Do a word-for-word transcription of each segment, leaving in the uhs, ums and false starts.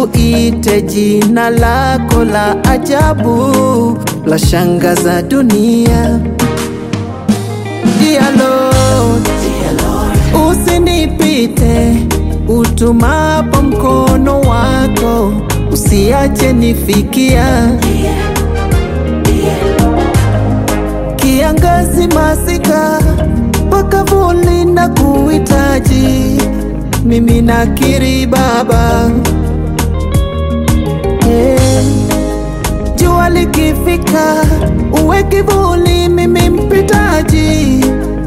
nikuite jina lako la ajabu, la shangaza dunia. Dear Lord, Dear Lord, usinipite utumapo mkono wako, usiache nifikia. Kiangazi, masika, pakavuli na kuhitaji, mimi nakiri Baba. Yeah. Jua likifika uwe kivuli, mimi mpitaji,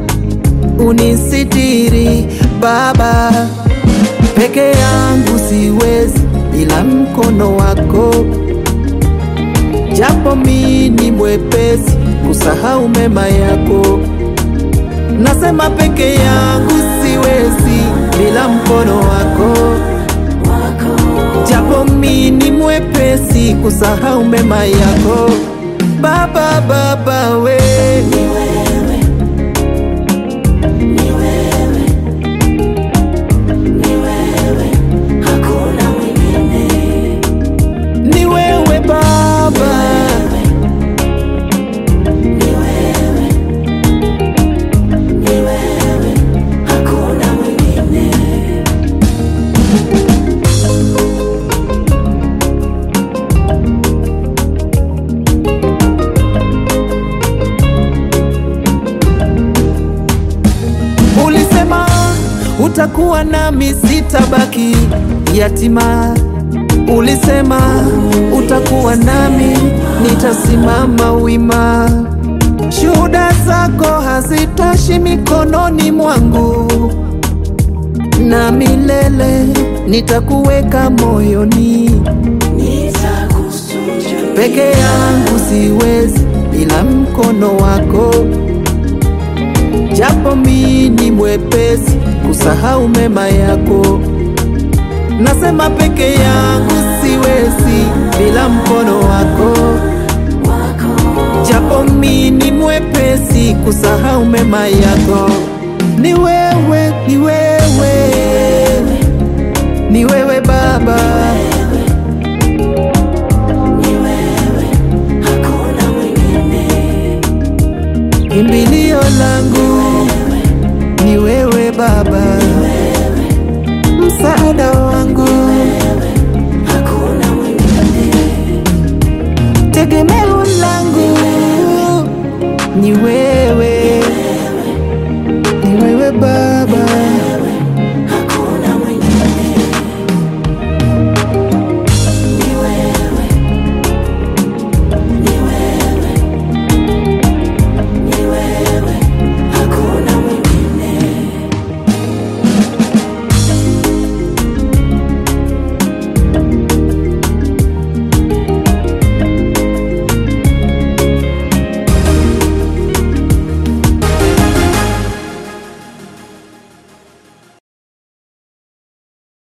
unisitiri Baba. Peke yangu siwezi bila mkono wako, japo mimi mwepesi kusahau mema yako. Nasema peke yangu siwezi bila mkono wako, japo mimi mwepesi kusahau mema yako. Baba, Baba we, ni wewe, ni wewe, ni wewe, hakuna mwingine. ni wewe Baba, ni wewe, ni wewe, hakuna mwingine. ulisema utakuwa nami, sitabaki yatima. Ulisema utakuwa nami, nitasimama wima. Shuhuda zako hazitoshi mikononi mwangu, na milele nitakuweka moyoni. Nitakusujudia. Peke yangu siwezi bila mkono wako, japo mimi mwepesi kusahau mema yako. Nasema peke yangu siwezi bila mkono wako, japo mimi mwepesi kusahau mema yako. Ni wewe, ni wewe, ni wewe Baba, Ni wewe, hakuna mwingine. kimbilio langu ni wewe Baba, msaada wangu, Hakuna mwingine. tegemeo langu ni wewe.